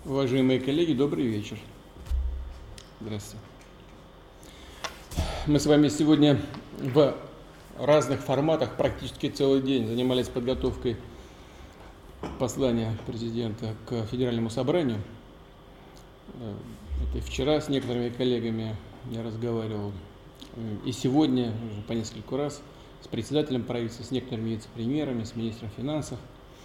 Уважаемые коллеги, добрый вечер. Здравствуйте. Мы с вами сегодня в разных форматах практически целый день занимались подготовкой послания президента к Федеральному собранию. Это и вчера с некоторыми коллегами я разговаривал, и сегодня уже по нескольку раз с председателем правительства, с некоторыми вице-премьерами, с министром финансов.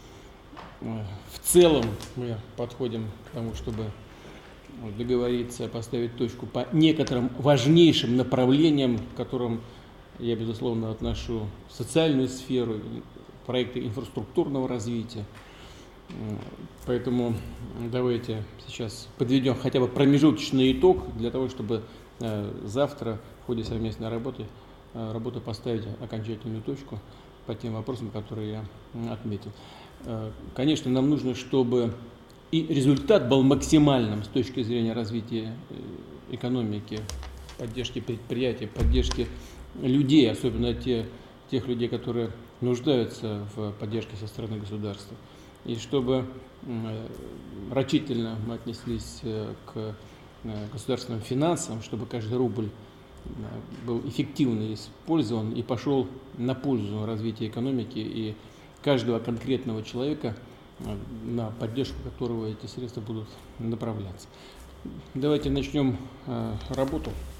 В целом мы подходим к тому, чтобы договориться, поставить точку по некоторым важнейшим направлениям, к которым я, безусловно, отношу социальную сферу, проекты инфраструктурного развития. Поэтому давайте сейчас подведем хотя бы промежуточный итог для того, чтобы завтра в ходе совместной работы поставить окончательную точку по тем вопросам, которые я отметил. Конечно, нам нужно, чтобы и результат был максимальным с точки зрения развития экономики, поддержки предприятий, поддержки людей, особенно тех людей, которые нуждаются в поддержке со стороны государства. И чтобы рачительно мы отнеслись к государственным финансам, чтобы каждый рубль был эффективно использован и пошел на пользу развития экономики и каждого конкретного человека, на поддержку которого эти средства будут направляться. Давайте начнем работу.